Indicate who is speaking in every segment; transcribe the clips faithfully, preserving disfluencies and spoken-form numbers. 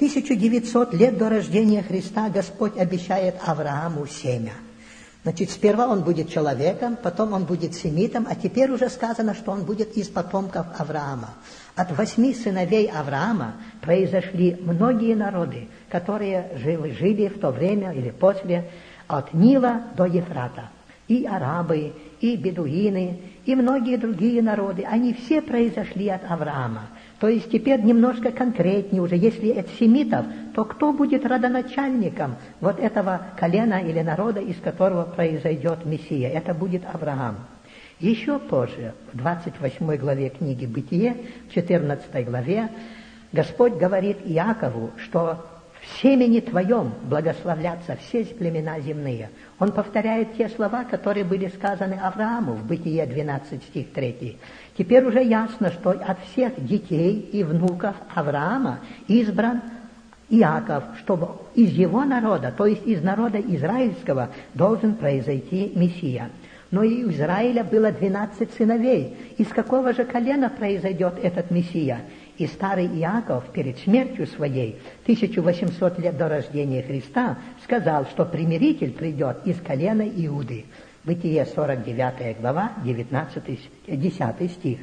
Speaker 1: тысяча девятьсот лет до рождения Христа Господь обещает Аврааму семя. Значит, сперва он будет человеком, потом он будет семитом, а теперь уже сказано, что он будет из потомков Авраама. От восьми сыновей Авраама произошли многие народы, которые жили, жили в то время или после от Нила до Ефрата. И арабы, и бедуины, и многие другие народы, они все произошли от Авраама. То есть теперь немножко конкретнее уже, если от семитов, то кто будет родоначальником вот этого колена или народа, из которого произойдет Мессия? Это будет Авраам. Еще позже, в двадцать восьмой главе книги «Бытие», в четырнадцатой главе, Господь говорит Иакову, что в семени твоем благословлятся все племена земные. Он повторяет те слова, которые были сказаны Аврааму в Бытие двенадцать, стих три. Теперь уже ясно, что от всех детей и внуков Авраама избран Иаков, чтобы из его народа, то есть из народа израильского, должен произойти Мессия. Но и у Израиля было двенадцать сыновей. Из какого же колена произойдет этот Мессия? И старый Иаков перед смертью своей, тысяча восемьсот лет до рождения Христа, сказал, что примиритель придет из колена Иуды. Бытие сорок девятая глава, девятнадцатый, десятый стих.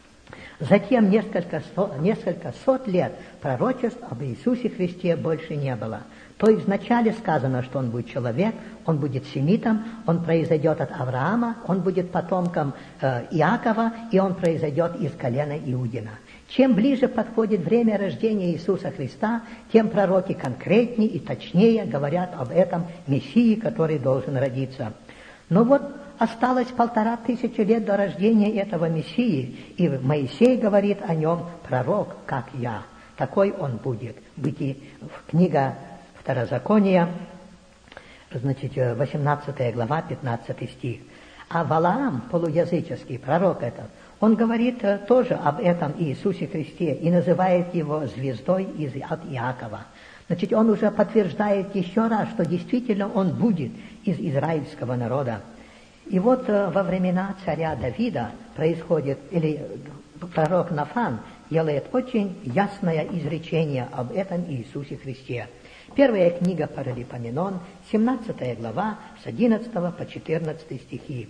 Speaker 1: Затем несколько, сот, несколько сот лет пророчеств об Иисусе Христе больше не было. То есть вначале сказано, что он будет человек, он будет семитом, он произойдет от Авраама, он будет потомком э, Иакова, и он произойдет из колена Иудина. Чем ближе подходит время рождения Иисуса Христа, тем пророки конкретнее и точнее говорят об этом Мессии, который должен родиться. Но вот осталось полтора тысячи лет до рождения этого Мессии, и Моисей говорит о нем: пророк, как я. Такой он будет. Бытие, книга Второзакония, значит, восемнадцатая глава, пятнадцатый стих. А Валаам, полуязыческий пророк этот, он говорит тоже об этом Иисусе Христе и называет его звездой из, от Иакова. Значит, он уже подтверждает еще раз, что действительно он будет из израильского народа. И вот во времена царя Давида происходит, или пророк Нафан делает очень ясное изречение об этом Иисусе Христе. Первая книга Паралипоменон, семнадцатая глава, с одиннадцатого по четырнадцатый стихи.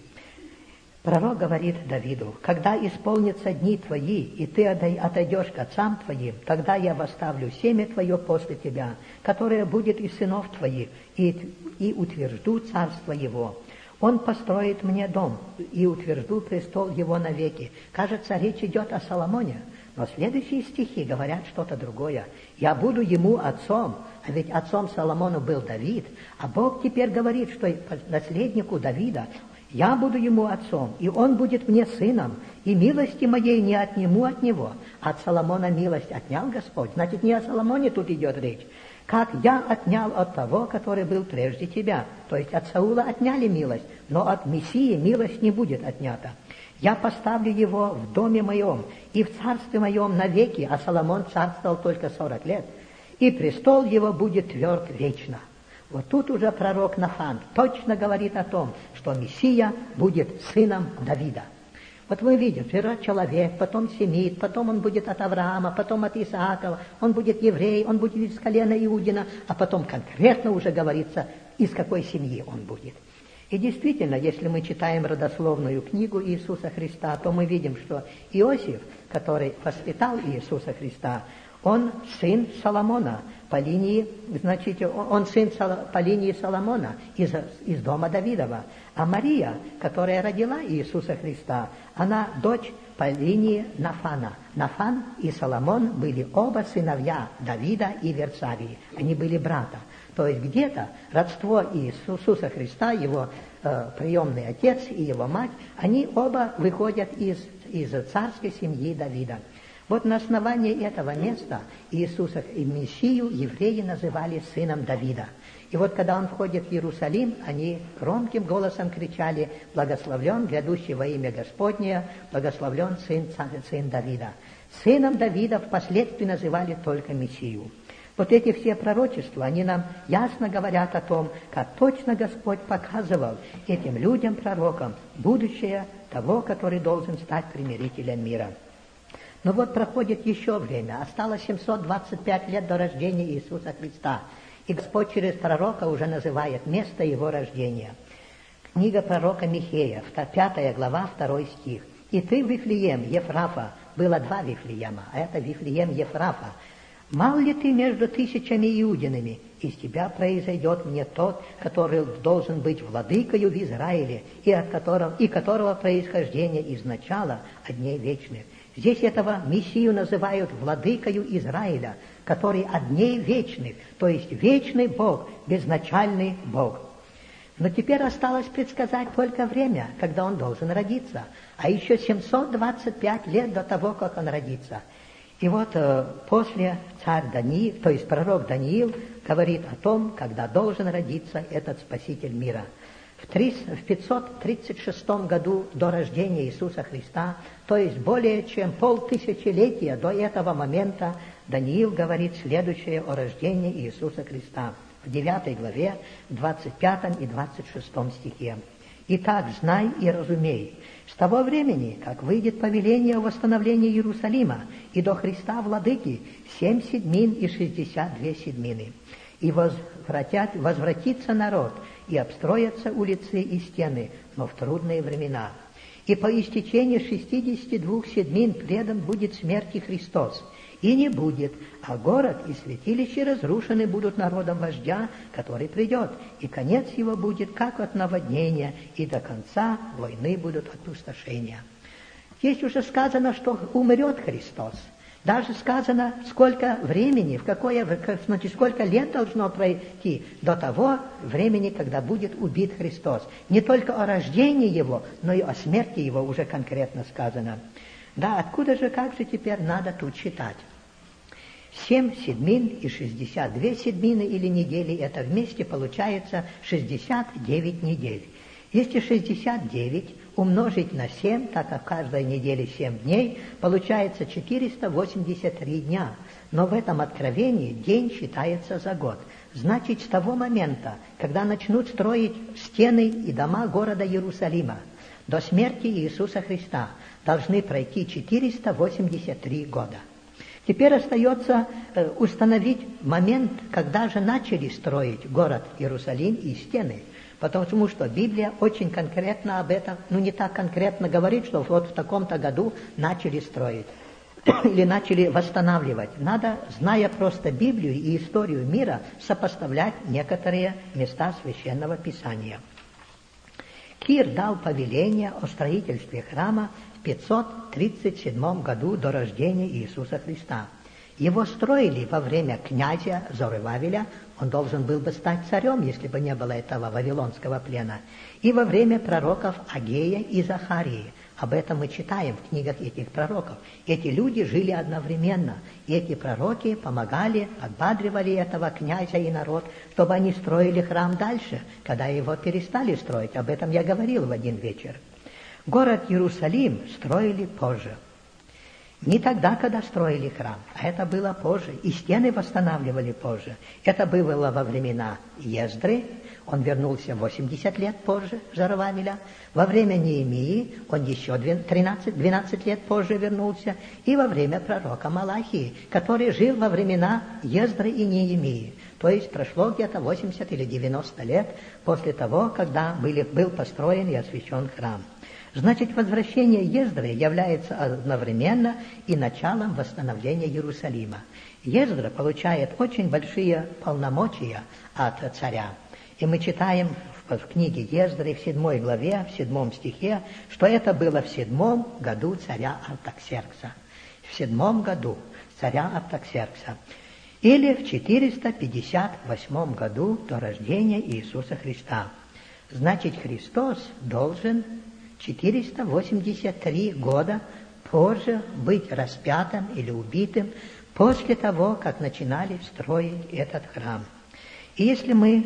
Speaker 1: Пророк говорит Давиду: «Когда исполнятся дни твои, и ты отойдешь к отцам твоим, тогда я восставлю семя твое после тебя, которое будет из сынов твоих, и, и утвержду царство его. Он построит мне дом, и утвержду престол его навеки». Кажется, речь идет о Соломоне, но следующие стихи говорят что-то другое. «Я буду ему отцом», а ведь отцом Соломону был Давид, а Бог теперь говорит, что наследнику Давида: «Я буду ему отцом, и он будет мне сыном, и милости моей не отниму от него». От Соломона милость отнял Господь. Значит, не о Соломоне тут идет речь. «Как я отнял от того, который был прежде тебя». То есть от Саула отняли милость, но от Мессии милость не будет отнята. «Я поставлю его в доме моем и в царстве моем навеки», а Соломон царствовал только сорок лет, «и престол его будет тверд вечно». Вот тут уже пророк Нафан точно говорит о том, что Мессия будет сыном Давида. Вот мы видим, сперва человек, потом семит, потом он будет от Авраама, потом от Исаакова, он будет еврей, он будет из колена Иудина, а потом конкретно уже говорится, из какой семьи он будет. И действительно, если мы читаем родословную книгу Иисуса Христа, то мы видим, что Иосиф, который воспитал Иисуса Христа, он сын Соломона по линии, значит, он сын по линии Соломона из, из дома Давидова. А Мария, которая родила Иисуса Христа, она дочь по линии Нафана. Нафан и Соломон были оба сыновья Давида и Версавии. Они были брата. То есть где-то родство Иисуса Христа, его э, приемный отец и его мать, они оба выходят из, из царской семьи Давида. Вот на основании этого места Иисуса и Мессию евреи называли сыном Давида. И вот когда он входит в Иерусалим, они громким голосом кричали: «Благословлен грядущий во имя Господне, благословлен сын, сын Давида». Сыном Давида впоследствии называли только Мессию. Вот эти все пророчества, они нам ясно говорят о том, как точно Господь показывал этим людям, пророкам, будущее того, который должен стать примирителем мира. Но вот проходит еще время, осталось семьсот двадцать пять лет до рождения Иисуса Христа, и Господь через пророка уже называет место его рождения. Книга пророка Михея, пятая глава, второй стих. «И ты, Вифлеем, Ефрафа», было два Вифлеема, а это Вифлеем Ефрафа, «мал ли ты между тысячами иудинами? Из тебя произойдет мне тот, который должен быть владыкою в Израиле, и, от которого, и которого происхождение изначала от дней вечных». Здесь этого Мессию называют владыкою Израиля, который от дней вечных, то есть вечный Бог, безначальный Бог. Но теперь осталось предсказать только время, когда он должен родиться, а еще семьсот двадцать пять лет до того, как он родится. И вот э, после царь Даниил, то есть пророк Даниил, говорит о том, когда должен родиться этот Спаситель мира. В пятьсот тридцать шестом году до рождения Иисуса Христа, то есть более чем полтысячелетия до этого момента, Даниил говорит следующее о рождении Иисуса Христа в девятой главе, двадцать пятом и двадцать шестом стихе. «Итак, знай и разумей, с того времени, как выйдет повеление о восстановлении Иерусалима, и до Христа Владыки семь седьмин и шестьдесят две седьмины, и возвратят, возвратится народ, и обстроятся улицы и стены, но в трудные времена. И по истечении шестидесяти двух седьмин предан будет смерти Христос, и не будет, а город и святилище разрушены будут народом вождя, который придет, и конец его будет, как от наводнения, и до конца войны будут опустошения». Здесь уже сказано, что умрет Христос. Даже сказано, сколько времени, в какое, значит, сколько лет должно пройти до того времени, когда будет убит Христос. Не только о рождении Его, но и о смерти Его уже конкретно сказано. Да, откуда же, как же теперь надо тут читать? Семь седьмин и шестьдесят две седьмины или недели, это вместе получается шестьдесят девять недель. Если шестьдесят девять умножить на семь, так как в каждой неделе семь дней, получается четыреста восемьдесят три дня. Но в этом откровении день считается за год. Значит, с того момента, когда начнут строить стены и дома города Иерусалима, до смерти Иисуса Христа должны пройти четыреста восемьдесят три года. Теперь остается э, установить момент, когда же начали строить город Иерусалим и стены. Потому что Библия очень конкретно об этом, ну не так конкретно говорит, что вот в таком-то году начали строить или начали восстанавливать. Надо, зная просто Библию и историю мира, сопоставлять некоторые места Священного Писания. Кир дал повеление о строительстве храма в пятьсот тридцать седьмом году до рождения Иисуса Христа. Его строили во время князя Зоровавеля, он должен был бы стать царем, если бы не было этого вавилонского плена, и во время пророков Агея и Захарии. Об этом мы читаем в книгах этих пророков. Эти люди жили одновременно, и эти пророки помогали, подбадривали этого князя и народ, чтобы они строили храм дальше, когда его перестали строить. Об этом я говорил в один вечер. Город Иерусалим строили позже. Не тогда, когда строили храм, а это было позже, и стены восстанавливали позже. Это было во времена Ездры, он вернулся восемьдесят лет позже Зоровавеля, во время Неемии он еще тринадцать-двенадцать лет позже вернулся, и во время пророка Малахии, который жил во времена Ездры и Неемии. То есть прошло где-то восемьдесят или девяносто лет после того, когда были, был построен и освящен храм. Значит, возвращение Ездры является одновременно и началом восстановления Иерусалима. Ездра получает очень большие полномочия от царя. И мы читаем в книге Ездры в седьмой главе, в седьмом стихе, что это было в седьмом году царя Артаксеркса. В седьмом году царя Артаксеркса. Или в четыреста пятьдесят восьмом году до рождения Иисуса Христа. Значит, Христос должен четыреста восемьдесят три года позже быть распятым или убитым после того, как начинали строить этот храм. И если мы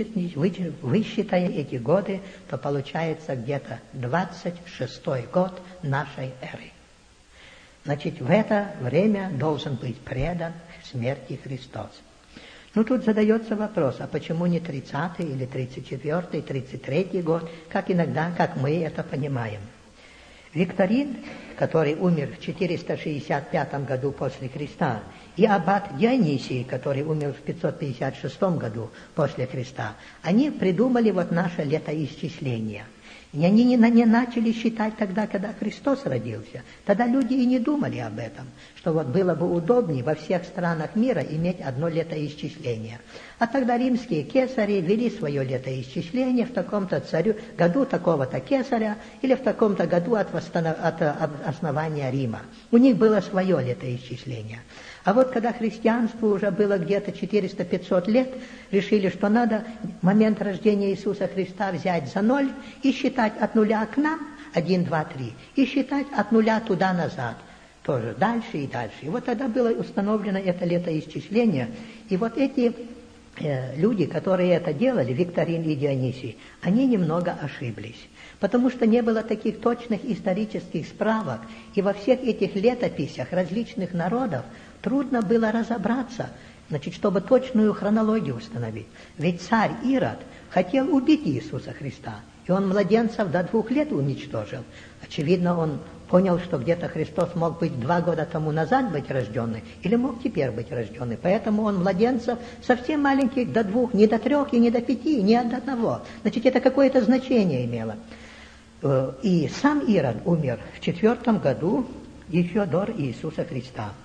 Speaker 1: высчитаем эти годы, то получается где-то двадцать шестой год нашей эры. Значит, в это время должен быть предан смерти Христос. Ну, тут задается вопрос, а почему не тридцатый или тридцать четвёртый, тридцать третий год, как иногда, как мы это понимаем. Викторин который умер в четыреста шестьдесят пятом году после Христа, и аббат Дионисий, который умер в пятьсот пятьдесят шестом году после Христа, они придумали вот наше летоисчисление. И они не, не начали считать тогда, когда Христос родился. Тогда люди и не думали об этом, что вот было бы удобнее во всех странах мира иметь одно летоисчисление. А тогда римские кесари вели свое летоисчисление в таком-то царю, году такого-то кесаря или в таком-то году от, восстанов... от основания Рима. У них было свое летоисчисление. А вот когда христианству уже было где-то четыреста-пятьсот лет, решили, что надо момент рождения Иисуса Христа взять за ноль и считать от нуля к нам, один, два, три, и считать от нуля туда-назад, тоже дальше и дальше. И вот тогда было установлено это летоисчисление, и вот эти э, люди, которые это делали, Викторин и Дионисий, они немного ошиблись. Потому что не было таких точных исторических справок, и во всех этих летописях различных народов трудно было разобраться, значит, чтобы точную хронологию установить. Ведь царь Ирод хотел убить Иисуса Христа, и он младенцев до двух лет уничтожил. Очевидно, он понял, что где-то Христос мог быть два года тому назад быть рожденный, или мог теперь быть рожденный. Поэтому он младенцев совсем маленьких до двух, не до трех, и не до пяти, и не до одного. Значит, это какое-то значение имело. И сам Ирод умер в четвертом году еще до Иисуса Христа.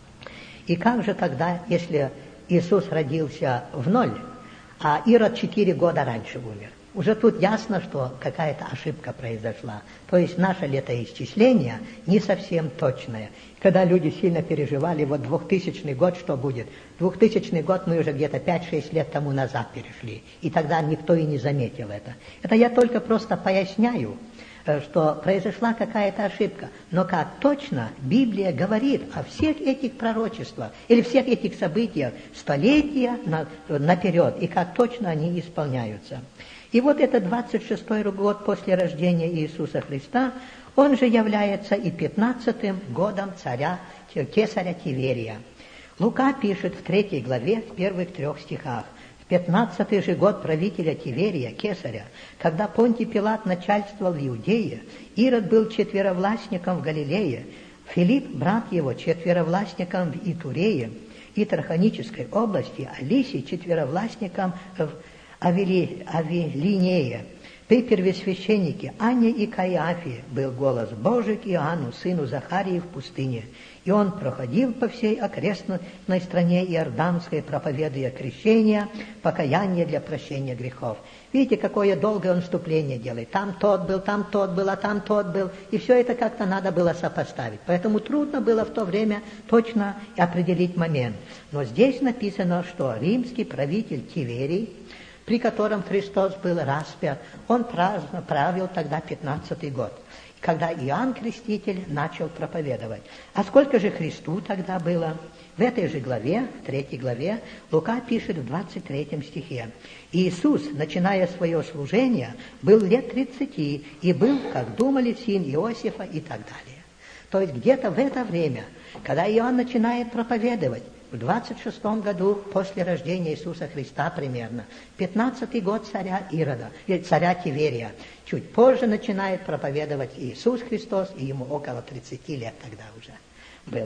Speaker 1: И как же тогда, если Иисус родился в ноль, а Ирод четыре года раньше умер? Уже тут ясно, что какая-то ошибка произошла. То есть наше летоисчисление не совсем точное. Когда люди сильно переживали, вот двухтысячный год что будет? Двухтысячный год мы уже где-то пять-шесть лет тому назад перешли. И тогда никто и не заметил это. Это я только просто поясняю, что произошла какая-то ошибка. Но как точно Библия говорит о всех этих пророчествах или всех этих событиях столетия наперед, и как точно они исполняются. И вот этот двадцать шестой год после рождения Иисуса Христа, он же является и пятнадцатым годом царя кесаря Тиверия. Лука пишет в третьей главе, в первых трех стихах: в пятнадцатый же год правителя Тиверия, кесаря, когда Понтий Пилат начальствовал в Иудее, Ирод был четверовластником в Галилее, Филипп, брат его, четверовластником в Итурее и Трахонической области, а Лисий четверовластником в Авели, Авелинее. При первосвященнике Анне и Каиафе был голос Божий к Иоанну, сыну Захарии, в пустыне. И он проходил по всей окрестной стране Иорданской, проповедуя крещение, покаяние для прощения грехов. Видите, какое долгое он вступление делает. Там тот был, там тот был, а там тот был. И все это как-то надо было сопоставить. Поэтому трудно было в то время точно определить момент. Но здесь написано, что римский правитель Тиверий, при котором Христос был распят, он правил тогда пятнадцатый год, когда Иоанн Креститель начал проповедовать. А сколько же Христу тогда было? В этой же главе, в третьей главе, Лука пишет в двадцать третьем стихе: «Иисус, начиная свое служение, был лет тридцати, и был, как думали, сын Иосифа» и так далее. То есть где-то в это время, когда Иоанн начинает проповедовать, в двадцать шестом году после рождения Иисуса Христа примерно, пятнадцатый год царя Ирода, царя Тиверия, чуть позже начинает проповедовать Иисус Христос, и ему около тридцати лет тогда уже было.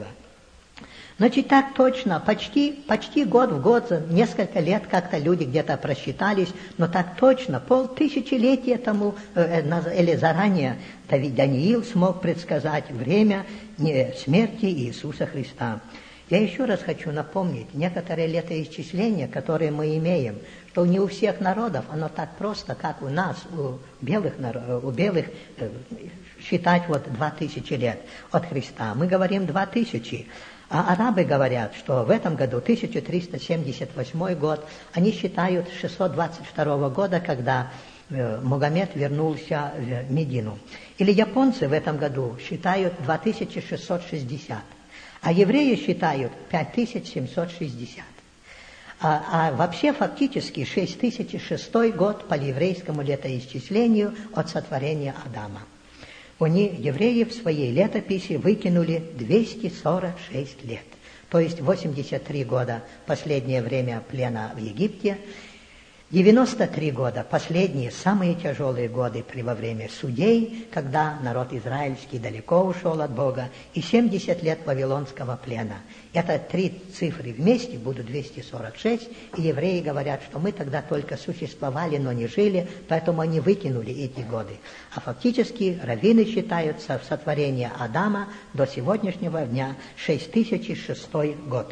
Speaker 1: Значит, так точно, почти, почти год в год, за несколько лет как-то люди где-то просчитались, но так точно, полтысячелетия тому, э, или заранее, Давид Даниил смог предсказать время смерти Иисуса Христа. Я еще раз хочу напомнить некоторые летоисчисления, которые мы имеем, что не у всех народов оно так просто, как у нас, у белых, у белых, считать вот два тысячи лет от Христа. Мы говорим два тысячи, а арабы говорят, что в этом году тысяча триста семьдесят восьмой год, они считают шестьсот двадцать второго года, когда Магомед вернулся в Медину. Или японцы в этом году считают два тысячи шестьсот шестьдесят. А евреи считают пять тысяч семьсот шестьдесят. А, а вообще фактически шесть тысяч шестой год по еврейскому летоисчислению от сотворения Адама. Они, евреи, в своей летописи выкинули двести сорок шесть лет. То есть восемьдесят три года последнее время плена в Египте, девяносто три года, последние, самые тяжелые годы при во время судей, когда народ израильский далеко ушел от Бога, и семьдесят лет вавилонского плена. Это три цифры вместе будут двести сорок шесть, и евреи говорят, что мы тогда только существовали, но не жили, поэтому они выкинули эти годы. А фактически раввины считают со сотворения Адама до сегодняшнего дня шесть тысяч шестой год.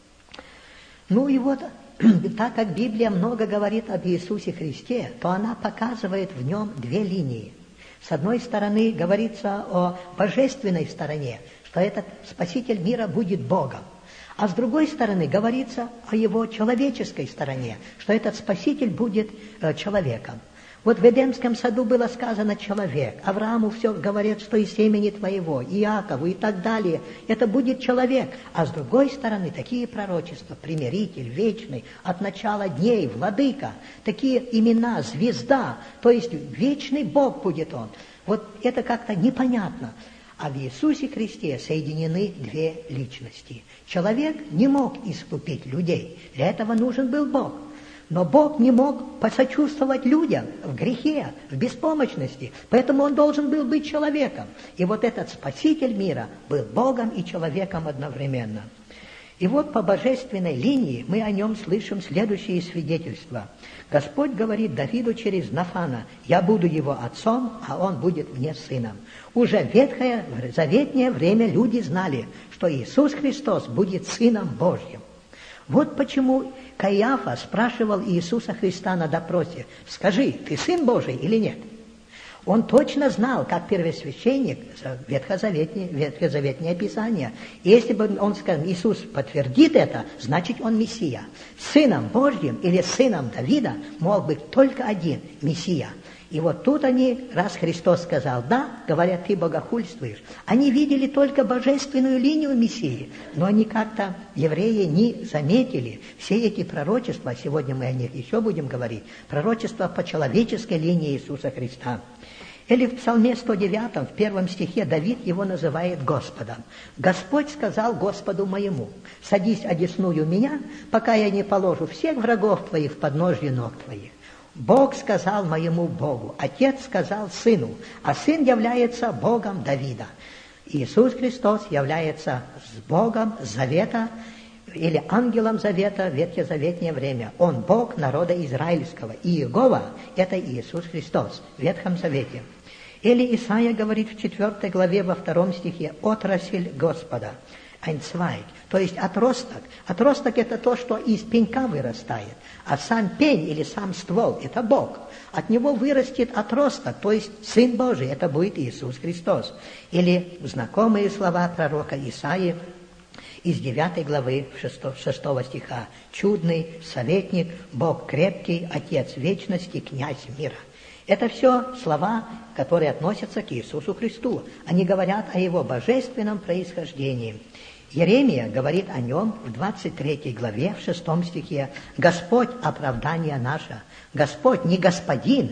Speaker 1: Ну и вот, так как Библия много говорит об Иисусе Христе, то она показывает в нем две линии. С одной стороны говорится о божественной стороне, что этот Спаситель мира будет Богом. А с другой стороны говорится о его человеческой стороне, что этот Спаситель будет э, человеком. Вот в Эдемском саду было сказано «человек». Аврааму все говорят, что из семени твоего, Иакову и так далее. Это будет человек. А с другой стороны, такие пророчества, примиритель, вечный, от начала дней, владыка, такие имена, звезда, то есть вечный Бог будет он. Вот это как-то непонятно. А в Иисусе Христе соединены две личности. Человек не мог искупить людей. Для этого нужен был Бог. Но Бог не мог посочувствовать людям в грехе, в беспомощности, поэтому Он должен был быть человеком. И вот этот Спаситель мира был Богом и человеком одновременно. И вот по божественной линии мы о Нем слышим следующие свидетельства. Господь говорит Давиду через Нафана: «Я буду его отцом, а он будет мне сыном». Уже в ветхое, в заветнее время люди знали, что Иисус Христос будет Сыном Божьим. Вот почему Каиафа спрашивал Иисуса Христа на допросе: «Скажи, ты Сын Божий или нет?» Он точно знал, как первосвященник, ветхозаветное, ветхозаветное Писание. И если бы он сказал, Иисус подтвердит это, значит он Мессия. Сыном Божьим или сыном Давида мог быть только один Мессия. И вот тут они, раз Христос сказал «да», говорят, ты богохульствуешь. Они видели только божественную линию Мессии, но они как-то, евреи, не заметили все эти пророчества, сегодня мы о них еще будем говорить, пророчества по человеческой линии Иисуса Христа. Или в Псалме сто девятом, в первом стихе, Давид его называет Господом. «Господь сказал Господу моему: садись одесную меня, пока я не положу всех врагов твоих в подножье ног твоих». Бог сказал моему Богу, Отец сказал Сыну, а Сын является Богом Давида. Иисус Христос является с Богом Завета или ангелом Завета в ветхозаветное время. Он Бог народа израильского. И Иегова – это Иисус Христос в Ветхом Завете. Или Исаия говорит в четвёртой главе во втором стихе: «Отрасль Господа». Ein Zweig, то есть отросток. Отросток – это то, что из пенька вырастает, а сам пень или сам ствол – это Бог. От него вырастет отросток, то есть Сын Божий, это будет Иисус Христос. Или знакомые слова пророка Исаии из девятой главы шестого стиха: «Чудный советник, Бог крепкий, Отец вечности, князь мира». Это все слова, которые относятся к Иисусу Христу. Они говорят о Его божественном происхождении. Иеремия говорит о Нем в двадцать третьей главе, в шестом стихе: «Господь – оправдание наше». Господь не господин.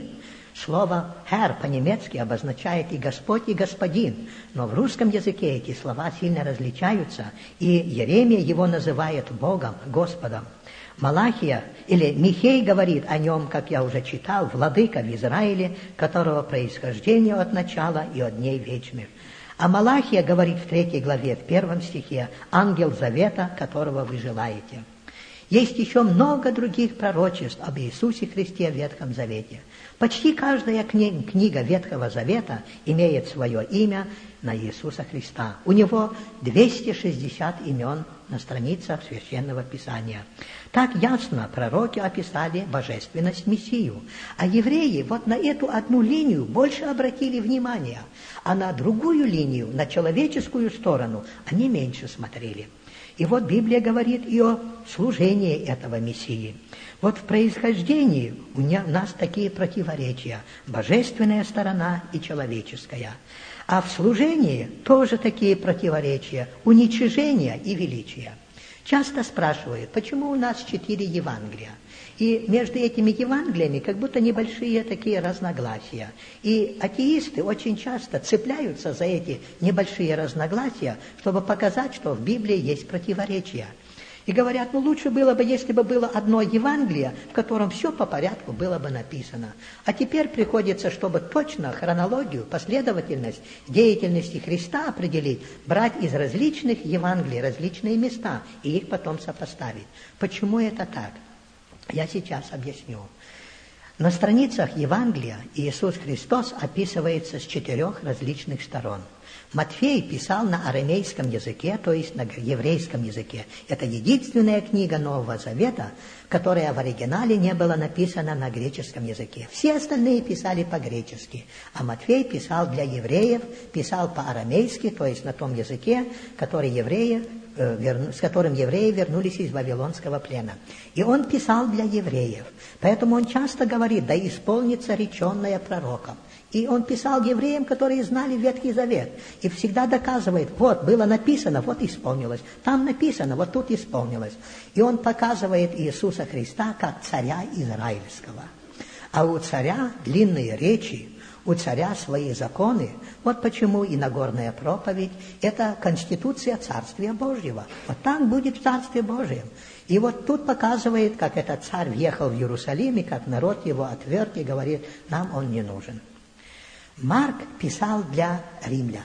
Speaker 1: Слово «Herr» по-немецки обозначает и Господь, и Господин. Но в русском языке эти слова сильно различаются, и Иеремия его называет Богом, Господом. Малахия или Михей говорит о нем, как я уже читал, владыка в Израиле, которого происхождение от начала и от дней вечных. А Малахия говорит в третьей главе, в первом стихе: «Ангел завета, которого вы желаете». Есть еще много других пророчеств об Иисусе Христе в Ветхом Завете. Почти каждая кни- книга Ветхого Завета имеет свое имя на Иисуса Христа. У него двести шестьдесят имен на страницах Священного Писания. Так ясно пророки описали божественность Мессию. А евреи вот на эту одну линию больше обратили внимание, а на другую линию, на человеческую сторону, они меньше смотрели. И вот Библия говорит и о служении этого Мессии. Вот в происхождении у нас такие противоречия: божественная сторона и человеческая. А в служении тоже такие противоречия: уничижение и величие. Часто спрашивают, почему у нас четыре Евангелия? И между этими Евангелиями как будто небольшие такие разногласия. И атеисты очень часто цепляются за эти небольшие разногласия, чтобы показать, что в Библии есть противоречия. И говорят, ну лучше было бы, если бы было одно Евангелие, в котором все по порядку было бы написано. А теперь приходится, чтобы точно хронологию, последовательность деятельности Христа определить, брать из различных Евангелий различные места и их потом сопоставить. Почему это так? Я сейчас объясню. На страницах Евангелия Иисус Христос описывается с четырех различных сторон. Матфей писал на арамейском языке, то есть на еврейском языке. Это единственная книга Нового Завета, которая в оригинале не была написана на греческом языке. Все остальные писали по-гречески, а Матфей писал для евреев, писал по-арамейски, то есть на том языке, который евреи, э, с которым евреи вернулись из Вавилонского плена. И он писал для евреев, поэтому он часто говорит, да исполнится реченное пророком. И он писал евреям, которые знали Ветхий Завет, и всегда доказывает, вот, было написано, вот исполнилось, там написано, вот тут исполнилось. И он показывает Иисуса Христа как царя израильского. А у царя длинные речи, у царя свои законы. Вот почему и Нагорная проповедь – это конституция Царствия Божьего. Вот так будет в Царстве Божьем. И вот тут показывает, как этот царь въехал в Иерусалим, и как народ его отверг и говорит, нам он не нужен. Марк писал для римлян.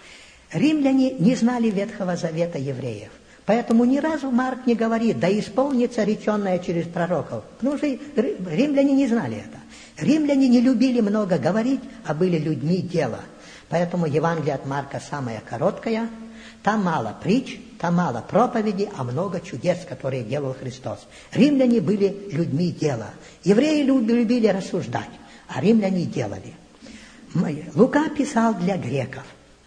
Speaker 1: Римляне не знали Ветхого Завета евреев. Поэтому ни разу Марк не говорит, да исполнится реченное через пророков. Потому что римляне не знали это. Римляне не любили много говорить, а были людьми дела. Поэтому Евангелие от Марка самое короткое. Там мало притч, там мало проповеди, а много чудес, которые делал Христос. Римляне были людьми дела. Евреи любили рассуждать, а римляне делали. Лука писал для греков.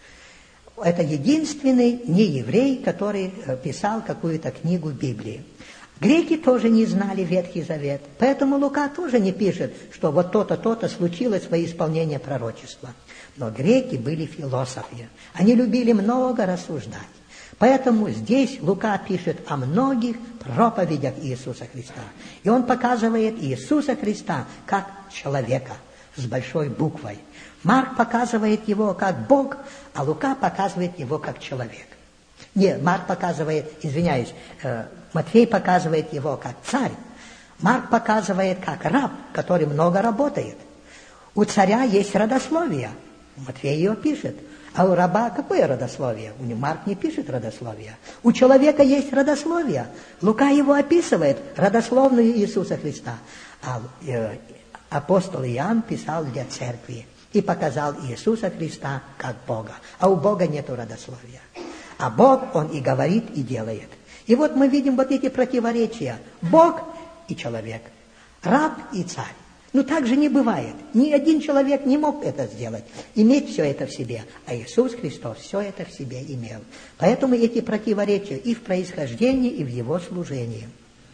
Speaker 1: Это единственный нееврей, который писал какую-то книгу Библии. Греки тоже не знали Ветхий Завет, поэтому Лука тоже не пишет, что вот то-то, то-то случилось во исполнение пророчества. Но греки были философы, они любили много рассуждать. Поэтому здесь Лука пишет о многих проповедях Иисуса Христа. И он показывает Иисуса Христа как человека с большой буквой. Марк показывает его как Бог, а Лука показывает его как человек. Нет, Марк показывает, извиняюсь, э, Матфей показывает его как царь. Марк показывает как раб, который много работает. У царя есть родословие. Матфей ее пишет. А у раба какое родословие? У него Марк не пишет родословие. У человека есть родословие. Лука его описывает, родословную Иисуса Христа. А э, апостол Иоанн писал для церкви и показал Иисуса Христа как Бога. А у Бога нету родословия. А Бог, Он и говорит, и делает. И вот мы видим вот эти противоречия. Бог и человек. Раб и царь. Ну так же не бывает. Ни один человек не мог это сделать. Иметь все это в себе. А Иисус Христос все это в себе имел. Поэтому эти противоречия и в происхождении, и в Его служении.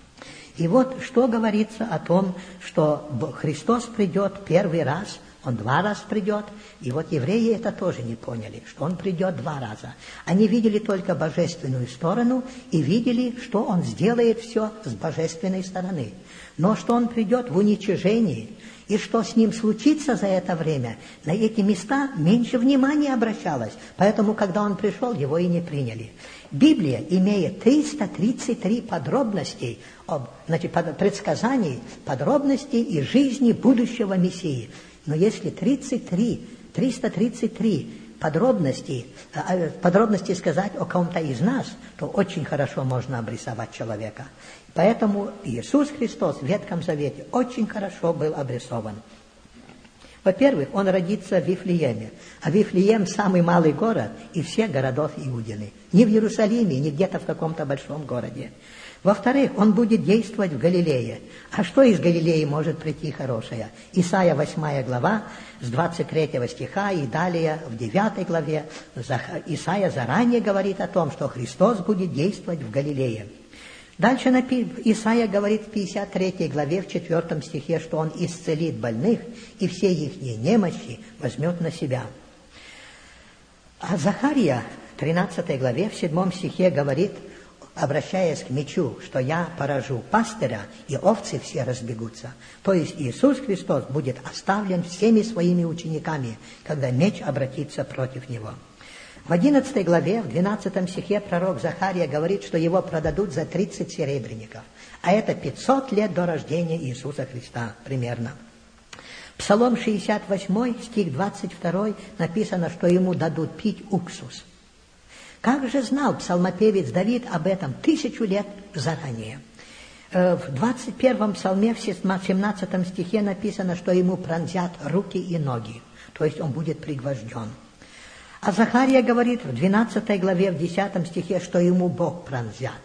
Speaker 1: И вот что говорится о том, что Христос придет первый раз, Он два раза придет, и вот евреи это тоже не поняли, что Он придет два раза. Они видели только божественную сторону и видели, что Он сделает все с божественной стороны. Но что Он придет в уничижении, и что с Ним случится за это время, на эти места меньше внимания обращалось. Поэтому, когда Он пришел, Его и не приняли. Библия имеет триста тридцать три подробностей, об, значит, предсказаний, подробностей из жизни будущего Мессии. Но если тридцать три, триста тридцать три подробности, подробности сказать о ком-то из нас, то очень хорошо можно обрисовать человека. Поэтому Иисус Христос в Ветхом Завете очень хорошо был обрисован. Во-первых, Он родится в Вифлееме, а Вифлеем самый малый город из всех городов Иудины. Не в Иерусалиме, не где-то в каком-то большом городе. Во-вторых, Он будет действовать в Галилее. А что из Галилеи может прийти хорошее? Исайя восьмая глава, с двадцать третьего стиха и далее в девятой главе Исайя заранее говорит о том, что Христос будет действовать в Галилее. Дальше Исайя говорит в пятьдесят третьей главе, в четвертом стихе, что Он исцелит больных и все их немощи возьмет на себя. А Захария в тринадцатой главе, в седьмом стихе говорит, обращаясь к мечу, что я поражу пастыря, и овцы все разбегутся. То есть Иисус Христос будет оставлен всеми своими учениками, когда меч обратится против Него. В одиннадцатой главе, в двенадцатом стихе пророк Захария говорит, что его продадут за тридцать серебряников. А это пятьсот лет до рождения Иисуса Христа примерно. Псалом шестьдесят восемь, стих двадцать два, написано, что ему дадут пить уксус. Как же знал псалмопевец Давид об этом тысячу лет заранее? В двадцать первом псалме, в семнадцатом стихе написано, что ему пронзят руки и ноги, то есть он будет пригвожден. А Захария говорит в двенадцатой главе, в десятом стихе, что ему Бог пронзят.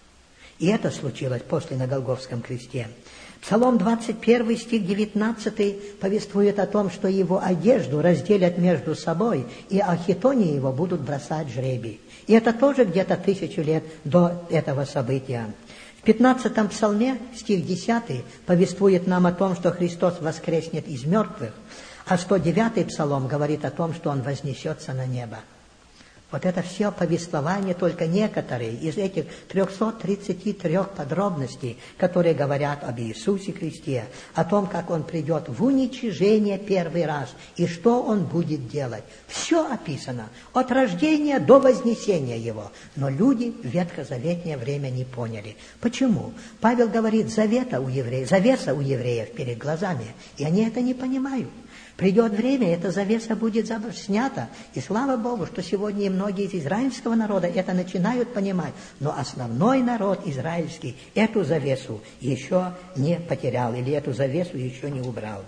Speaker 1: И это случилось после на Голгофском кресте. Псалом двадцать один, стих девятнадцатый повествует о том, что его одежду разделят между собой, и о хитоне его будут бросать жребий. И это тоже где-то тысячу лет до этого события. В пятнадцатом псалме, стих десятый, повествует нам о том, что Христос воскреснет из мертвых, а сто девятый псалом говорит о том, что Он вознесется на небо. Вот это все повествование, только некоторые из этих трехсот тридцати трёх подробностей, которые говорят об Иисусе Христе, о том, как Он придет в уничижение первый раз и что Он будет делать. Все описано, от рождения до вознесения Его. Но люди в ветхозаветнее время не поняли. Почему? Павел говорит, завета у евреев, завеса у евреев перед глазами, и они это не понимают. Придет время, эта завеса будет снята. И слава Богу, что сегодня и многие из израильского народа это начинают понимать. Но основной народ израильский эту завесу еще не потерял, или эту завесу еще не убрал.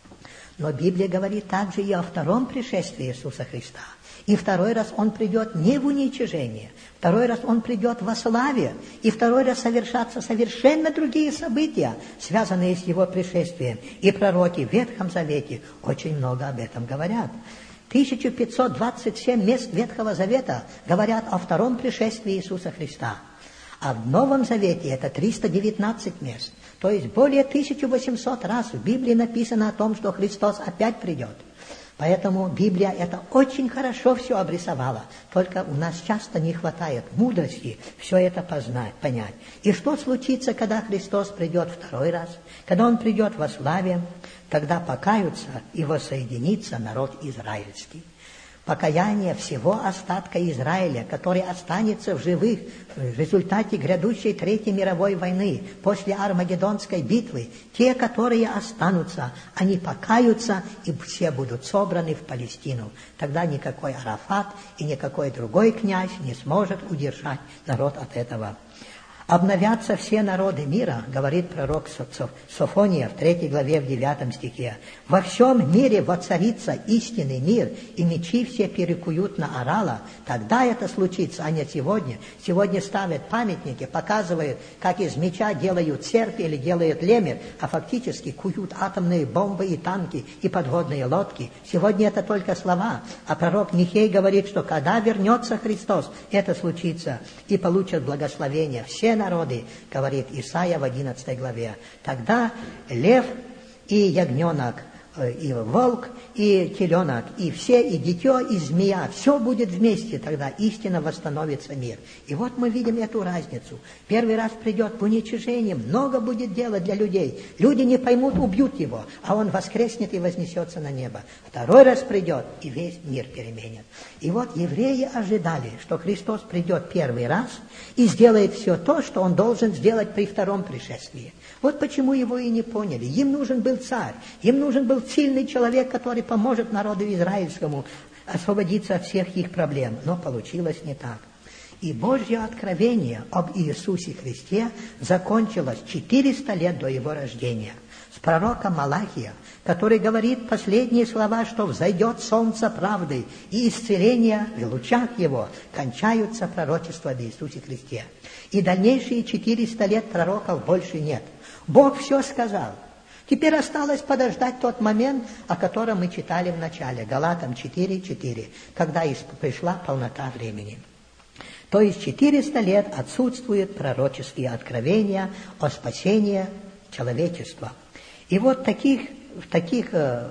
Speaker 1: Но Библия говорит также и о втором пришествии Иисуса Христа. И второй раз Он придет не в уничижение, второй раз Он придет во славе, и второй раз совершатся совершенно другие события, связанные с Его пришествием. И пророки в Ветхом Завете очень много об этом говорят. тысяча пятьсот двадцать семь мест Ветхого Завета говорят о втором пришествии Иисуса Христа. А в Новом Завете это триста девятнадцать мест. То есть более тысяча восемьсот раз в Библии написано о том, что Христос опять придет. Поэтому Библия это очень хорошо все обрисовала. Только у нас часто не хватает мудрости все это познать, понять. И что случится, когда Христос придет второй раз? Когда Он придет во славе, тогда покаются и воссоединится народ израильский. Покаяние всего остатка Израиля, который останется в живых в результате грядущей Третьей мировой войны, после Армагеддонской битвы, те, которые останутся, они покаются, и все будут собраны в Палестину. Тогда никакой Арафат и никакой другой князь не сможет удержать народ от этого. Обновятся все народы мира, говорит пророк Софония в третьей главе, в девятом стихе. Во всем мире воцарится истинный мир, и мечи все перекуют на орала. Тогда это случится, а не сегодня. Сегодня ставят памятники, показывают, как из меча делают церкви или делают лемер, а фактически куют атомные бомбы и танки, и подводные лодки. Сегодня это только слова. А пророк Михей говорит, что когда вернется Христос, это случится, и получат благословение все народы, говорит Исаия в одиннадцатой главе. Тогда лев и ягненок, и волк, и теленок, и все, и дитё, и змея, все будет вместе, тогда истинно восстановится мир. И вот мы видим эту разницу. Первый раз придет в уничижение, много будет делать для людей. Люди не поймут, убьют его, а он воскреснет и вознесется на небо. Второй раз придет, и весь мир переменит. И вот евреи ожидали, что Христос придет первый раз и сделает все то, что Он должен сделать при втором пришествии. Вот почему его и не поняли. Им нужен был царь, им нужен был сильный человек, который поможет народу израильскому освободиться от всех их проблем. Но получилось не так. И Божье откровение об Иисусе Христе закончилось четыреста лет до Его рождения. С пророка Малахия, который говорит последние слова, что взойдет солнце правды, и исцеление в лучах его, кончаются пророчества об Иисусе Христе. И дальнейшие четыреста лет пророков больше нет. Бог все сказал. Теперь осталось подождать тот момент, о котором мы читали в начале, Галатам четыре четыре, когда пришла полнота времени. То есть четыреста лет отсутствует пророческие откровения о спасении человечества. И вот таких, в таких,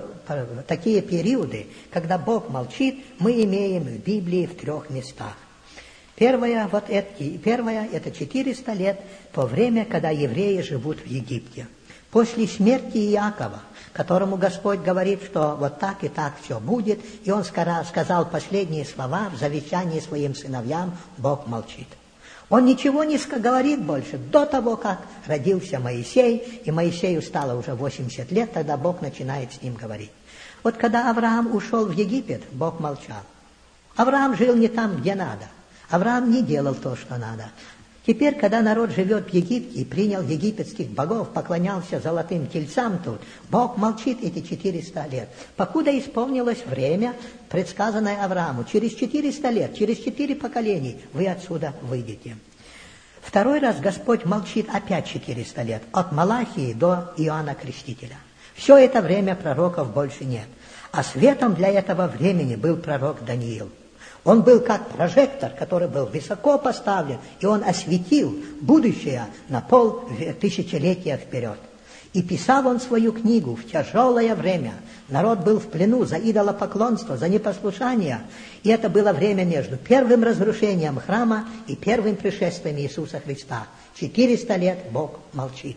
Speaker 1: в такие периоды, когда Бог молчит, мы имеем в Библии в трех местах. Первое, вот это, первое, это четыреста лет, то время, когда евреи живут в Египте. После смерти Иакова, которому Господь говорит, что вот так и так все будет, и он сказал последние слова в завещании своим сыновьям, Бог молчит. Он ничего не говорит больше до того, как родился Моисей, и Моисею стало уже восемьдесят лет, тогда Бог начинает с ним говорить. Вот когда Авраам ушел в Египет, Бог молчал. Авраам жил не там, где надо. Авраам не делал то, что надо. Теперь, когда народ живет в Египте и принял египетских богов, поклонялся золотым тельцам тут, Бог молчит эти четыреста лет. Покуда исполнилось время, предсказанное Аврааму, через четыреста лет, через четыре поколений вы отсюда выйдете. Второй раз Господь молчит опять четыреста лет, от Малахии до Иоанна Крестителя. Все это время пророков больше нет. А светом для этого времени был пророк Даниил. Он был как прожектор, который был высоко поставлен, и он осветил будущее на пол тысячелетия вперед. И писал он свою книгу в тяжелое время. Народ был в плену за идолопоклонство, за непослушание. И это было время между первым разрушением храма и первым пришествием Иисуса Христа. четыреста лет Бог молчит.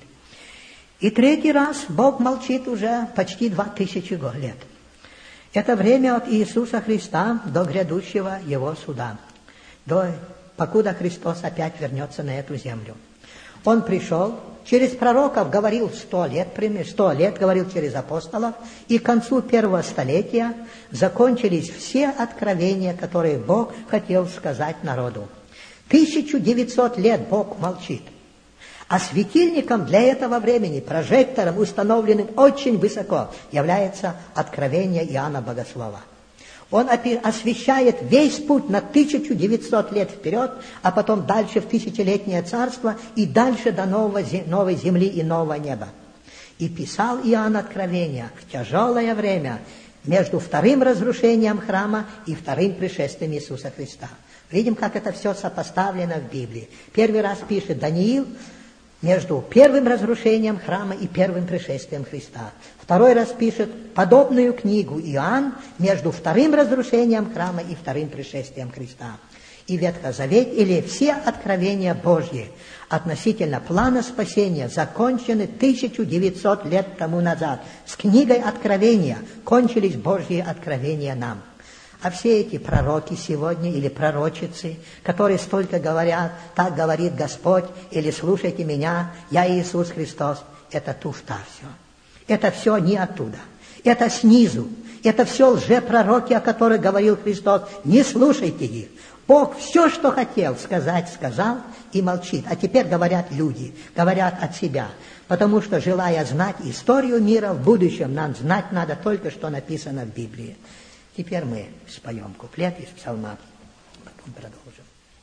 Speaker 1: И третий раз Бог молчит уже почти два тысячи лет. Это время от Иисуса Христа до грядущего Его суда, до, покуда Христос опять вернется на эту землю. Он пришел, через пророков говорил сто лет, сто лет говорил через апостолов, и к концу первого столетия закончились все откровения, которые Бог хотел сказать народу. тысяча девятьсот лет Бог молчит. А светильником для этого времени, прожектором, установленным очень высоко, является откровение Иоанна Богослова. Он освещает весь путь на тысяча девятьсот лет вперед, а потом дальше в тысячелетнее царство и дальше до нового, новой земли и нового неба. И писал Иоанн откровение в тяжелое время между вторым разрушением храма и вторым пришествием Иисуса Христа. Видим, как это все сопоставлено в Библии. Первый раз пишет Даниил между первым разрушением храма и первым пришествием Христа. Второй раз пишет подобную книгу Иоанн между вторым разрушением храма и вторым пришествием Христа. И Ветхозавет, или все откровения Божьи относительно плана спасения закончены тысяча девятьсот лет тому назад. С книгой Откровения кончились Божьи откровения нам. А все эти пророки сегодня или пророчицы, которые столько говорят, так говорит Господь, или слушайте меня, я Иисус Христос, это туфта все. Это все не оттуда. Это снизу. Это все лжепророки, о которых говорил Христос. Не слушайте их. Бог все, что хотел сказать, сказал и молчит. А теперь говорят люди, говорят от себя. Потому что, желая знать историю мира в будущем, нам знать надо только, что написано в Библии. Теперь мы споем куплет из псалма, потом продолжим.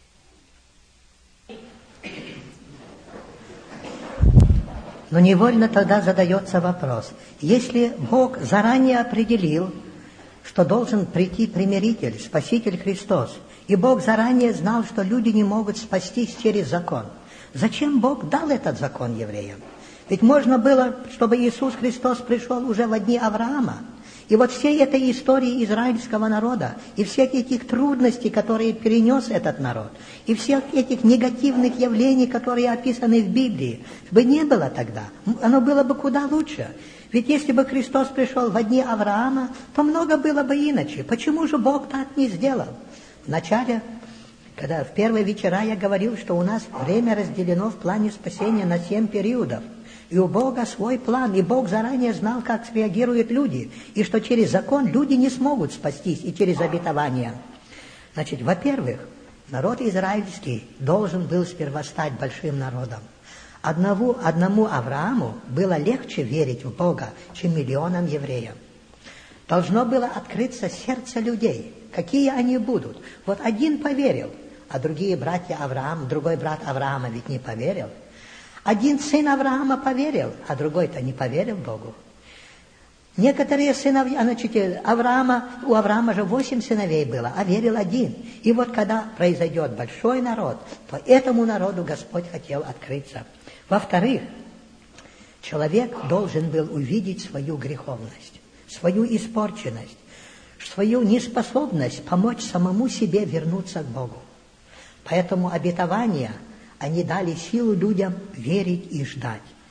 Speaker 1: Но невольно тогда задается вопрос. Если Бог заранее определил, что должен прийти примиритель, Спаситель Христос, и Бог заранее знал, что люди не могут спастись через закон, зачем Бог дал этот закон евреям? Ведь можно было, чтобы Иисус Христос пришел уже во дни Авраама. И вот всей этой истории израильского народа, и всех этих трудностей, которые перенес этот народ, и всех этих негативных явлений, которые описаны в Библии, бы не было тогда. Оно было бы куда лучше. Ведь если бы Христос пришел во дни Авраама, то много было бы иначе. Почему же Бог так не сделал? Вначале, когда в первые вечера я говорил, что у нас время разделено в плане спасения на семь периодов. И у Бога свой план, и Бог заранее знал, как среагируют люди, и что через закон люди не смогут спастись, и через обетование. Значит, во-первых, народ израильский должен был сперва стать большим народом. Одному, одному Аврааму было легче верить в Бога, чем миллионам евреев. Должно было открыться сердце людей, какие они будут. Вот один поверил, а другие братья Авраама, другой брат Авраама ведь не поверил. Один сын Авраама поверил, а другой-то не поверил Богу. Некоторые сыновья, значит, Авраама, у Авраама же восемь сыновей было, а верил один. И вот когда произойдет большой народ, то этому народу Господь хотел открыться. Во-вторых, человек должен был увидеть свою греховность, свою испорченность, свою неспособность помочь самому себе вернуться к Богу. Поэтому обетования, они дали силу людям верить и ждать.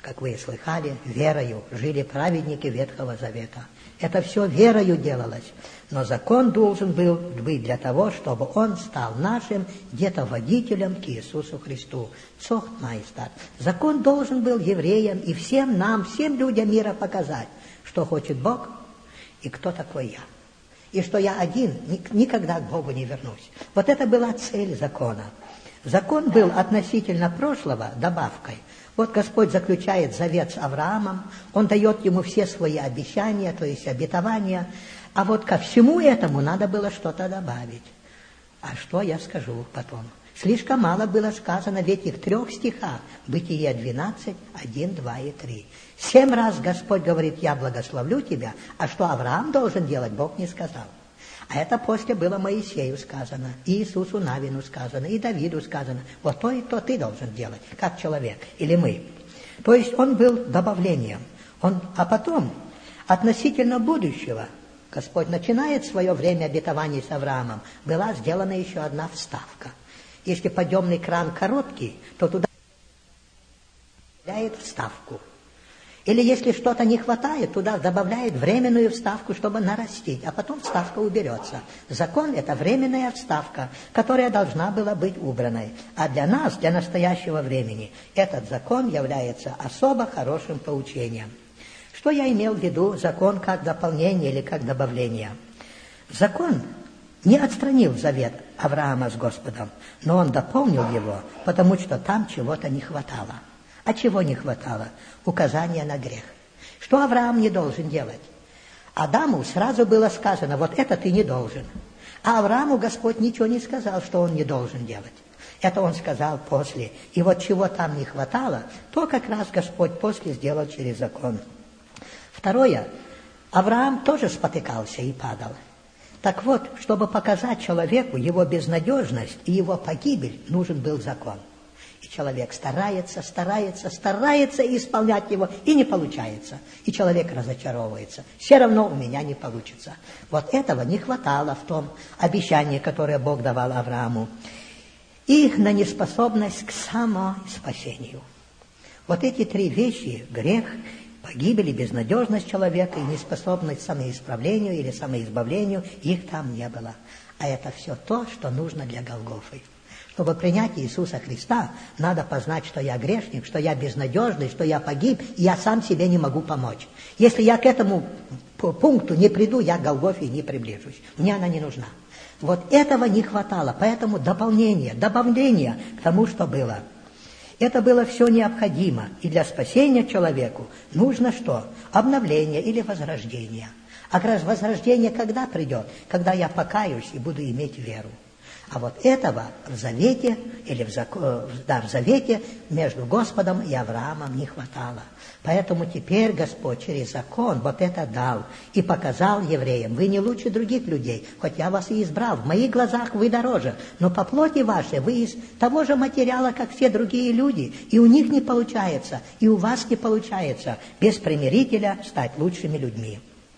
Speaker 1: как вы и слыхали, верою жили праведники Ветхого Завета. Это все верою делалось. Но закон должен был быть для того, чтобы он стал нашим где-то водителем к Иисусу Христу. Цохт майстар. Закон должен был евреям и всем нам, всем людям мира показать, что хочет Бог и кто такой я. И что я один никогда к Богу не вернусь. Вот это была цель закона. Закон был относительно прошлого добавкой. Вот Господь заключает завет с Авраамом, Он дает ему все свои обещания, то есть обетования, а вот ко всему этому надо было что-то добавить. А что я скажу потом? Слишком мало было сказано в этих трех стихах, Бытие двенадцать, один, два и три. Семь раз Господь говорит, я благословлю тебя, а что Авраам должен делать, Бог не сказал. А это после было Моисею сказано, и Иисусу Навину сказано, и Давиду сказано. Вот то и то ты должен делать, как человек, или мы. То есть он был добавлением. Он, а потом, относительно будущего, Господь начинает свое время обетований с Авраамом, была сделана еще одна вставка. Если подъемный кран короткий, то туда добавляет вставку. Или если что-то не хватает, туда добавляет временную вставку, чтобы нарастить, а потом вставка уберется. Закон – это временная вставка, которая должна была быть убранной. А для нас, для настоящего времени, этот закон является особо хорошим поучением. Что я имел в виду закон как дополнение или как добавление? Закон не отстранил завет Авраама с Господом, но он дополнил его, потому что там чего-то не хватало. А чего не хватало? Указания на грех. Что Авраам не должен делать? Адаму сразу было сказано, вот это ты не должен. А Аврааму Господь ничего не сказал, что он не должен делать. Это он сказал после. И вот чего там не хватало, то как раз Господь после сделал через закон. Второе. Авраам тоже спотыкался и падал. Так вот, чтобы показать человеку его безнадежность и его погибель, нужен был закон. И человек старается, старается, старается исполнять его, и не получается. И человек разочаровывается. Все равно у меня не получится. Вот этого не хватало в том обещании, которое Бог давал Аврааму. И на неспособность к самоспасению. Вот эти три вещи, грех, погибель и безнадежность человека, и неспособность к самоисправлению или самоизбавлению, их там не было. А это все то, что нужно для Голгофы. Чтобы принять Иисуса Христа, надо познать, что я грешник, что я безнадежный, что я погиб, и я сам себе не могу помочь. Если я к этому пункту не приду, я к Голгофе не приближусь. Мне она не нужна. Вот этого не хватало, поэтому дополнение, добавление к тому, что было. Это было все необходимо, и для спасения человеку нужно что? Обновление или возрождение. А возрождение когда придет? Когда я покаюсь и буду иметь веру. А вот этого в завете, или в, закон, да, в завете между Господом и Авраамом не хватало. Поэтому теперь Господь через закон вот это дал и показал евреям. Вы не лучше других людей, хоть я вас и избрал. В моих глазах вы дороже, но по плоти вашей вы из того же материала, как все другие люди. И у них не получается, и у вас не получается без примирителя стать лучшими людьми.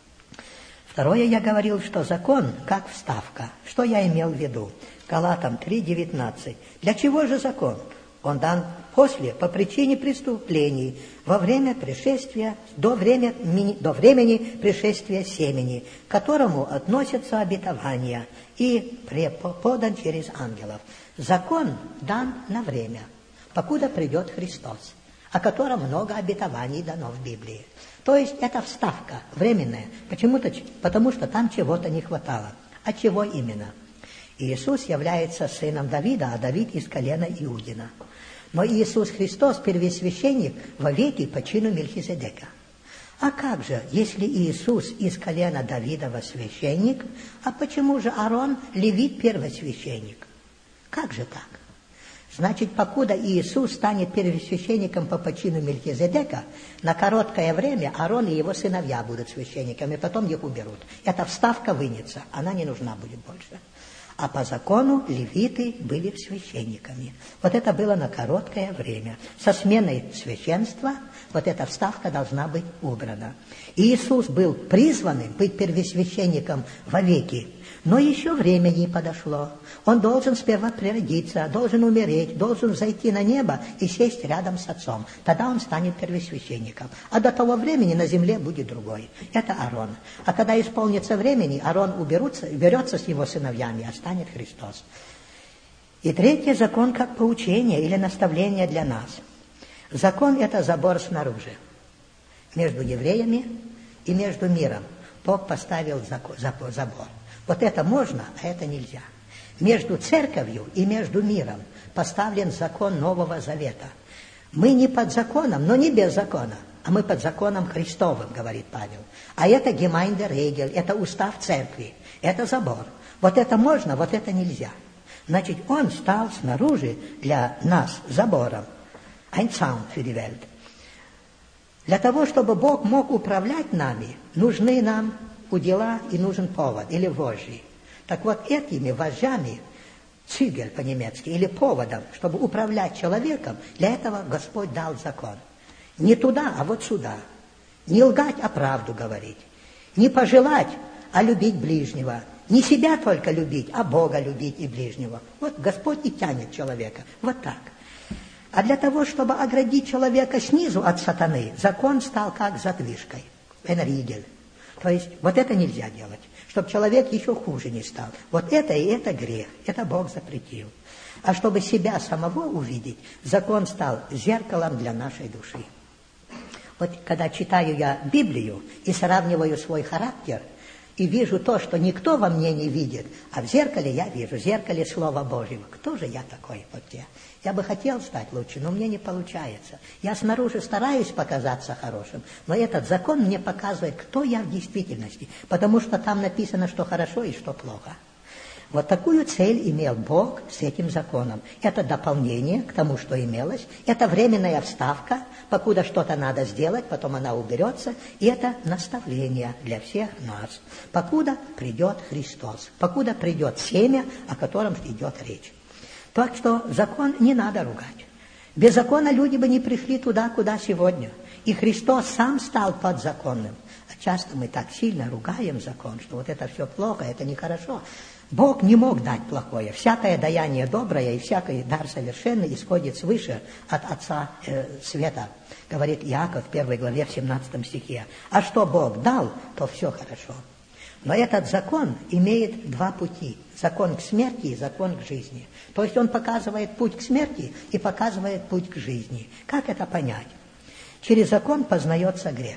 Speaker 1: Второе, я говорил, что закон как вставка. Что я имел в виду? Галатам три девятнадцать. Для чего же закон? Он дан после, по причине преступлений, во время пришествия, до, время, до времени пришествия семени, к которому относятся обетования, и подан через ангелов. Закон дан на время, покуда придет Христос, о котором много обетований дано в Библии. То есть это вставка временная, почему-то, потому что там чего-то не хватало. А чего именно? Иисус является сыном Давида, а Давид из колена Иудина. Но Иисус Христос первосвященник вовеки по чину Мельхиседека. А как же, если Иисус из колена Давидова священник, а почему же Аарон левит первосвященник? Как же так? Значит, покуда Иисус станет первосвященником по почину Мельхиседека, на короткое время Аарон и его сыновья будут священниками, потом их уберут. Эта вставка вынется, она не нужна будет больше. А по закону левиты были священниками. Вот это было на короткое время. Со сменой священства вот эта вставка должна быть убрана. И Иисус был призван быть первосвященником вовеки, но еще время не подошло. Он должен сперва природиться, должен умереть, должен зайти на небо и сесть рядом с Отцом. Тогда он станет первосвященником. А до того времени на земле будет другой. Это Аарон. А когда исполнится времени, Аарон уберутся, берется с его сыновьями, а станет Христос. И третий закон как поучение или наставление для нас. Закон – это забор снаружи. Между евреями и между миром Бог поставил забор. Вот это можно, а это нельзя. Между церковью и между миром поставлен закон Нового Завета. Мы не под законом, но не без закона, а мы под законом Христовым, говорит Павел. А это Гемайндерегель, это устав церкви, это забор. Вот это можно, вот это нельзя. Значит, он стал снаружи для нас забором. Ein Zaun für die Welt. Для того, чтобы Бог мог управлять нами, нужны нам удила и нужен повод, или вожжи. Так вот, этими вожжами, цюгель по-немецки, или поводом, чтобы управлять человеком, для этого Господь дал закон. Не туда, а вот сюда. Не лгать, а правду говорить. Не пожелать, а любить ближнего. Не себя только любить, а Бога любить и ближнего. Вот Господь и тянет человека. Вот так. А для того, чтобы оградить человека снизу от сатаны, закон стал как задвижкой. Энригель. То есть вот это нельзя делать, чтобы человек еще хуже не стал. Вот это и это грех. Это Бог запретил. А чтобы себя самого увидеть, закон стал зеркалом для нашей души. Вот когда читаю я Библию и сравниваю свой характер, и вижу то, что никто во мне не видит, а в зеркале я вижу, в зеркале Слова Божьего. Кто же я такой вот те? Я бы хотел стать лучше, но мне не получается. Я снаружи стараюсь показаться хорошим, но этот закон мне показывает, кто я в действительности, потому что там написано, что хорошо и что плохо. Вот такую цель имел Бог с этим законом. Это дополнение к тому, что имелось. Это временная вставка, покуда что-то надо сделать, потом она уберется. И это наставление для всех нас. Покуда придет Христос, покуда придет семя, о котором идет речь. Так что закон не надо ругать. Без закона люди бы не пришли туда, куда сегодня. И Христос сам стал подзаконным. А часто мы так сильно ругаем закон, что вот это все плохо, это нехорошо. Бог не мог дать плохое. Всякое даяние доброе и всякий дар совершенный исходит свыше от Отца э, Света, говорит Иаков в первой главе в семнадцатом стихе. А что Бог дал, то все хорошо. Но этот закон имеет два пути. Закон к смерти и закон к жизни. То есть он показывает путь к смерти и показывает путь к жизни. Как это понять? Через закон познается грех.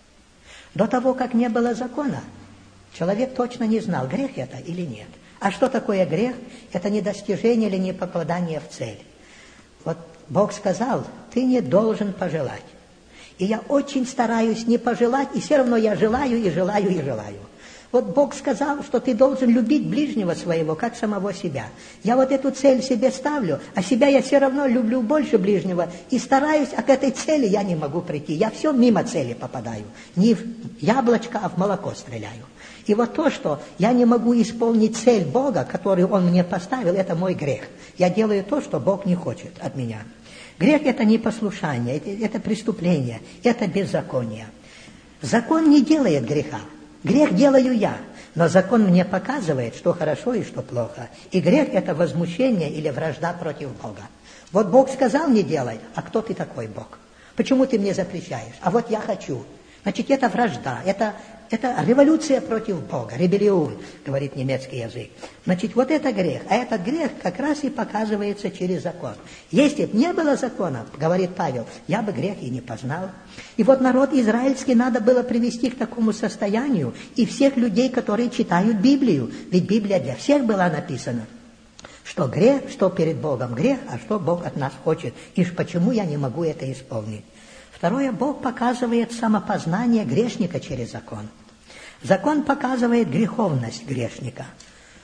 Speaker 1: До того, как не было закона, человек точно не знал, грех это или нет. А что такое грех? Это не достижение или не попадание в цель. Вот Бог сказал, ты не должен пожелать. И я очень стараюсь не пожелать, и все равно я желаю, и желаю, и желаю. Вот Бог сказал, что ты должен любить ближнего своего, как самого себя. Я вот эту цель себе ставлю, а себя я все равно люблю больше ближнего и стараюсь, а к этой цели я не могу прийти. Я все мимо цели попадаю. Не в яблочко, а в молоко стреляю. И вот то, что я не могу исполнить цель Бога, которую Он мне поставил, это мой грех. Я делаю то, что Бог не хочет от меня. Грех – это непослушание, это, это преступление, это беззаконие. Закон не делает греха. Грех делаю я, но закон мне показывает, что хорошо и что плохо. И грех – это возмущение или вражда против Бога. Вот Бог сказал не делай, а кто ты такой, Бог? Почему ты мне запрещаешь? А вот я хочу. Значит, это вражда, это, это революция против Бога, ребелион, говорит немецкий язык. Значит, вот это грех. А этот грех как раз и показывается через закон. Если бы не было закона, говорит Павел, я бы грех и не познал. И вот народ израильский надо было привести к такому состоянию и всех людей, которые читают Библию. Ведь Библия для всех была написана. Что грех, что перед Богом грех, а что Бог от нас хочет. И почему я не могу это исполнить. Второе, Бог показывает самопознание грешника через закон. Закон показывает греховность грешника.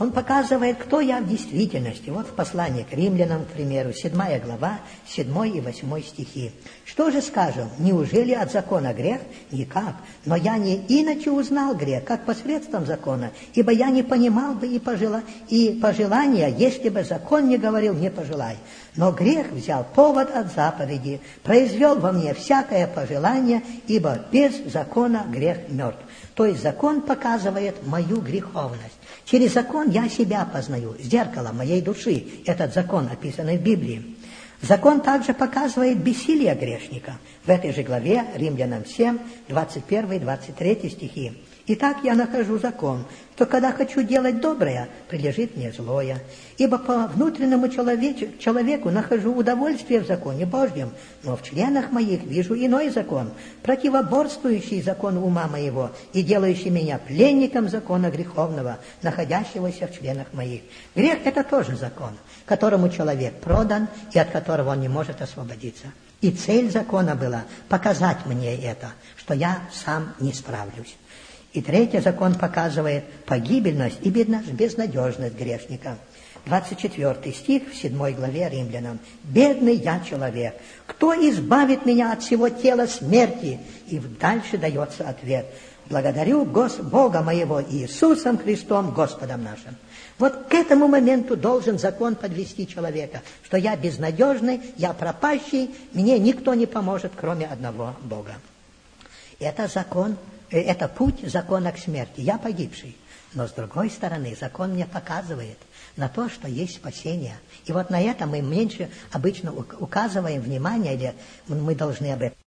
Speaker 1: Он показывает, кто я в действительности. Вот в послании к римлянам, к примеру, седьмая глава, седьмой и восьмой стихи. Что же скажем? Неужели от закона грех? Никак. Но я не иначе узнал грех, как посредством закона, ибо я не понимал бы и, пожела... и пожелания, если бы закон не говорил «не пожелай». Но грех взял повод от заповеди, произвел во мне всякое пожелание, ибо без закона грех мертв. То есть закон показывает мою греховность. Через закон я себя познаю, зеркало моей души. Этот закон, описанный в Библии. Закон также показывает бессилие грешника. В этой же главе, Римлянам семь, двадцать первый, двадцать третий стихи. «Итак, я нахожу закон, что когда хочу делать доброе, прилежит мне злое. Ибо по внутреннему человеку, человеку нахожу удовольствие в законе Божьем, но в членах моих вижу иной закон, противоборствующий закону ума моего и делающий меня пленником закона греховного, находящегося в членах моих». Грех – это тоже закон, которому человек продан и от которого он не может освободиться. И цель закона была показать мне это, что я сам не справлюсь. И третий закон показывает погибельность и безнадежность грешника. двадцать четвёртый стих в седьмой главе Римлянам. «Бедный я человек, кто избавит меня от всего тела смерти?» И дальше дается ответ. «Благодарю Гос... Бога моего Иисусом Христом, Господом нашим». Вот к этому моменту должен закон подвести человека, что я безнадежный, я пропащий, мне никто не поможет, кроме одного Бога. Это закон. Это путь закона к смерти. Я погибший. Но с другой стороны, закон мне показывает на то, что есть спасение. И вот на это мы меньше обычно указываем внимание, или мы должны об этом